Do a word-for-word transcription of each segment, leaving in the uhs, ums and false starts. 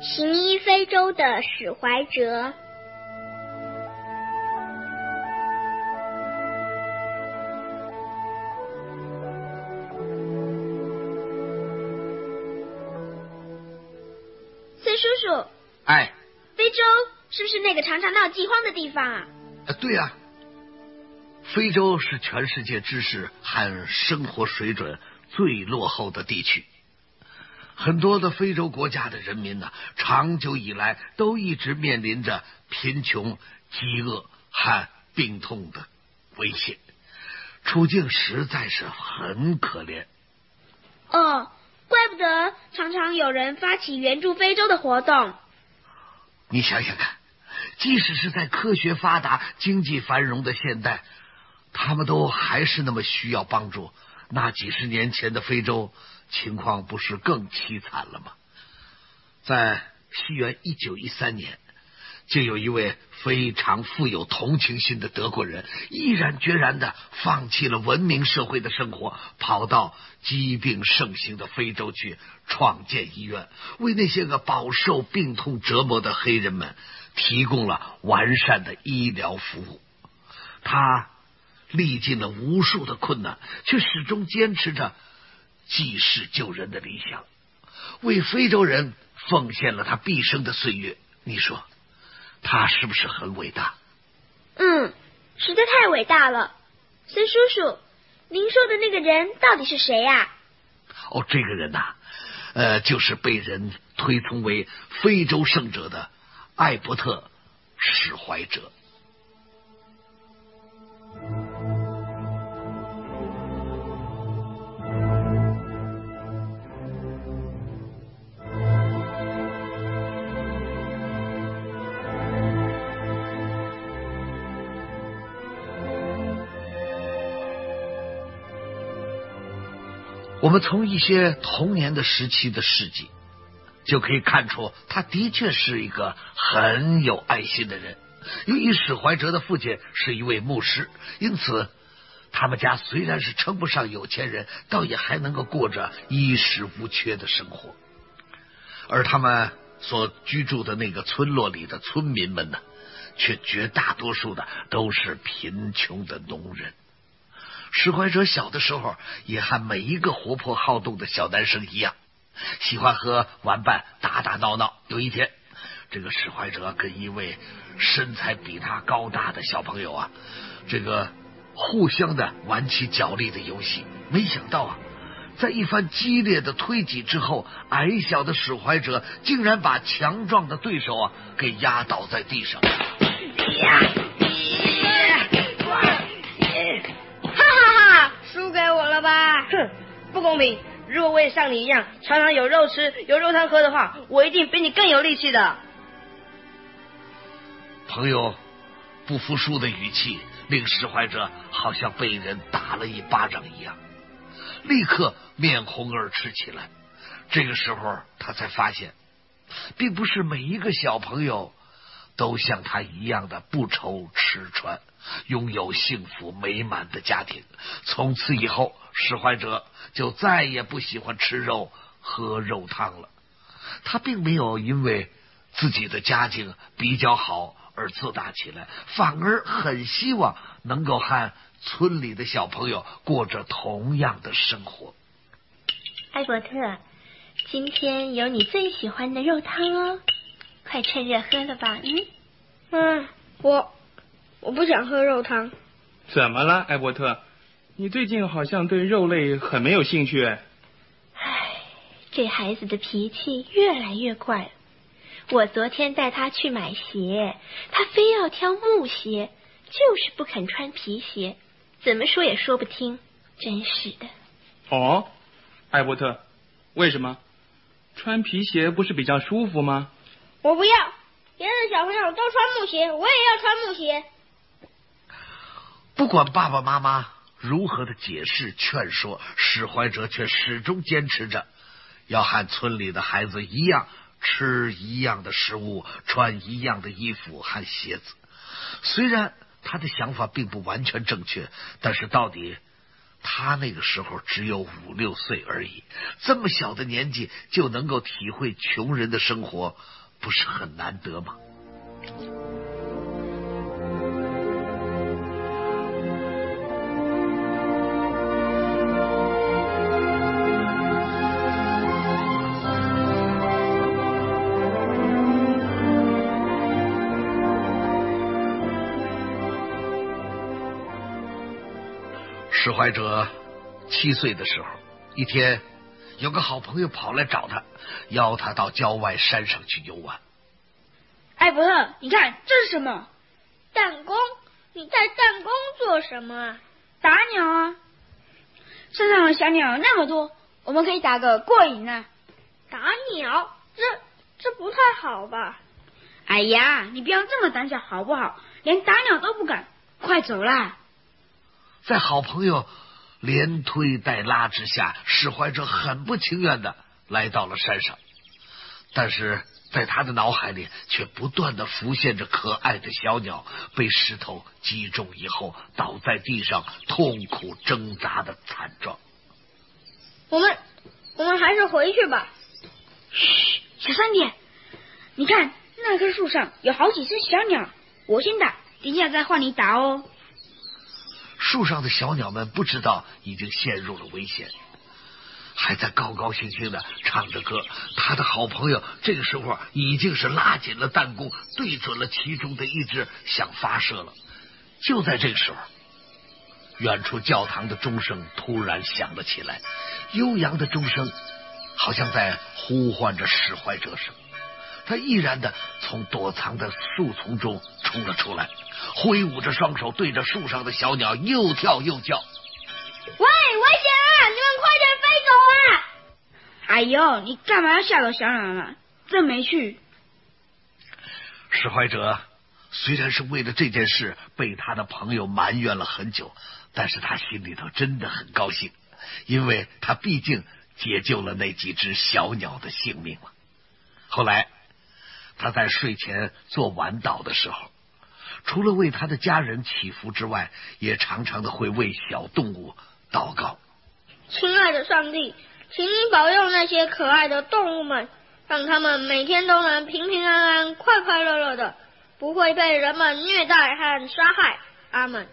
行医非洲的史怀哲。 崔叔叔， 哎， 非洲是不是那个常常闹饥荒的地方啊？ 呃，对啊，非洲是全世界知识和生活水准最落后的地区。很多的非洲国家的人民呢，长久以来都一直面临着贫穷、饥饿和病痛的威胁，处境实在是很可怜。 哦，怪不得常常有人发起援助非洲的活动。 你想想看，即使是在科学发达、经济繁荣的现代，他们都还是那么需要帮助。那几十年前的非洲情况不是更凄惨了吗？在西元一九一三年，就有一位非常富有同情心的德国人，毅然决然地放弃了文明社会的生活，跑到疾病盛行的非洲去创建医院，为那些个饱受病痛折磨的黑人们提供了完善的医疗服务。他历尽了无数的困难，却始终坚持着济世救人的理想，为非洲人奉献了他毕生的岁月。你说他是不是很伟大？ 嗯，实在太伟大了。孙叔叔，您说的那个人到底是谁呀？ 哦，这个人呐、啊，呃，就是被人推崇为非洲圣者的艾伯特·史怀哲。我们从一些童年的时期的事迹就可以看出，他的确是一个很有爱心的人。由于史怀哲的父亲是一位牧师，因此他们家虽然是称不上有钱人，倒也还能够过着衣食无缺的生活。而他们所居住的那个村落里的村民们呢，却绝大多数的都是贫穷的农人。史怀哲小的时候也和每一个活泼好动的小男生一样，喜欢和玩伴打打闹闹。有一天，这个史怀哲跟一位身材比他高大的小朋友啊，这个互相的玩起角力的游戏。没想到啊，在一番激烈的推挤之后，矮小的史怀哲竟然把强壮的对手啊给压倒在地上。呀输给我了吧？哼，不公平！如果我也像你一样常常有肉吃有肉汤喝的话，我一定比你更有力气的。 朋友不服输的语气令史怀哲好像被人打了一巴掌一样，立刻面红耳赤起来。这个时候他才发现，并不是每一个小朋友都像他一样的不愁吃穿，拥有幸福美满的家庭。从此以后，史怀哲就再也不喜欢吃肉喝肉汤了。他并没有因为自己的家境比较好而自大起来，反而很希望能够和村里的小朋友过着同样的生活。 艾伯特，今天有你最喜欢的肉汤哦，快趁热喝了吧。嗯嗯，我我不想喝肉汤。 怎么了，艾伯特？你最近好像对肉类很没有兴趣。 唉，这孩子的脾气越来越怪了。我昨天带他去买鞋，他非要挑木鞋，就是不肯穿皮鞋，怎么说也说不听，真是的。 哦，艾伯特，为什么？穿皮鞋不是比较舒服吗？ 我不要，别的小朋友都穿木鞋，我也要穿木鞋。 不管爸爸妈妈如何的解释劝说，史怀哲却始终坚持着要和村里的孩子一样，吃一样的食物，穿一样的衣服和鞋子。虽然他的想法并不完全正确，但是到底他那个时候只有五六岁而已，这么小的年纪就能够体会穷人的生活，不是很难得吗？史怀哲七岁的时候，一天有个好朋友跑来找他，邀他到郊外山上去游玩。 艾伯特，你看这是什么？ 弹弓？你带弹弓做什么啊？ 打鸟啊！山上的小鸟那么多，我们可以打个过瘾啊！ 打鸟？这这不太好吧？ 哎呀，你不要这么胆小好不好？连打鸟都不敢，快走啦！ 在好朋友连推带拉之下，史怀哲很不情愿的来到了山上，但是在他的脑海里却不断的浮现着可爱的小鸟被石头击中以后倒在地上痛苦挣扎的惨状。 我们我们还是回去吧。 嘘，小声点。你看那棵树上有好几只小鸟，我先打，等一下再换你打哦。 树上的小鸟们不知道已经陷入了危险，还在高高兴兴的唱着歌。他的好朋友这个时候已经是拉紧了弹弓，对准了其中的一只，想发射了。就在这个时候，远处教堂的钟声突然响了起来，悠扬的钟声好像在呼唤着史怀哲声。他毅然的从躲藏的树丛中冲了出来，挥舞着双手，对着树上的小鸟又跳又叫。 喂，危险啊！你们快点飞走啊！ 哎呦，你干嘛要吓走小鸟呢？真没趣。 史怀哲虽然是为了这件事被他的朋友埋怨了很久，但是他心里头真的很高兴，因为他毕竟解救了那几只小鸟的性命了。后来他在睡前做晚祷的时候，除了为他的家人祈福之外，也常常的会为小动物祷告。 亲爱的上帝，请你保佑那些可爱的动物们，让他们每天都能平平安安、快快乐乐的，不会被人们虐待和杀害。阿们。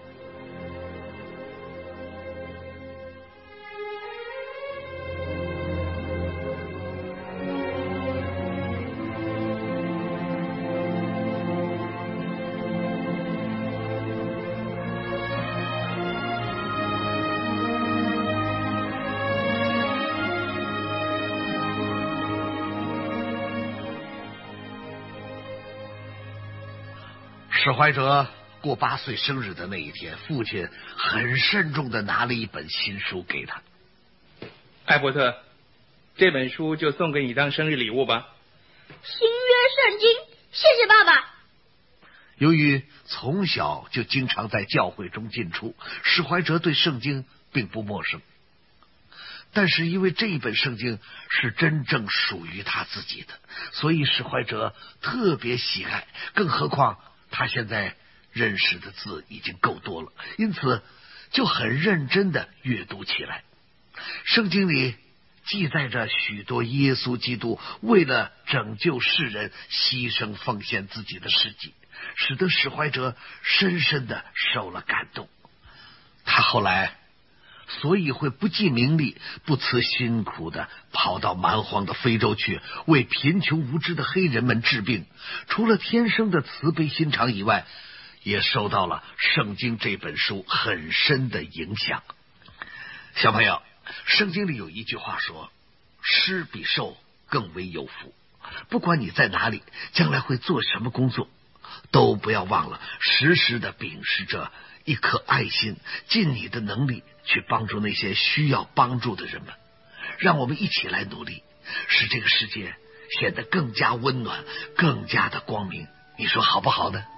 史怀哲过八岁生日的那一天，父亲很慎重的拿了一本新书给他。 艾伯特，这本书就送给你当生日礼物吧。 新约圣经，谢谢爸爸。 由于从小就经常在教会中进出，史怀哲对圣经并不陌生，但是因为这一本圣经是真正属于他自己的，所以史怀哲特别喜爱，更何况他现在认识的字已经够多了，因此就很认真的阅读起来。圣经里记载着许多耶稣基督为了拯救世人牺牲奉献自己的事迹，使得史怀哲深深的受了感动。他后来所以会不计名利，不辞辛苦的跑到蛮荒的非洲去，为贫穷无知的黑人们治病。除了天生的慈悲心肠以外，也受到了圣经这本书很深的影响。小朋友，圣经里有一句话说，施比受更为有福。不管你在哪里，将来会做什么工作，都不要忘了时时的秉持着一颗爱心，尽你的能力去帮助那些需要帮助的人们。让我们一起来努力，使这个世界显得更加温暖，更加的光明。你说好不好呢？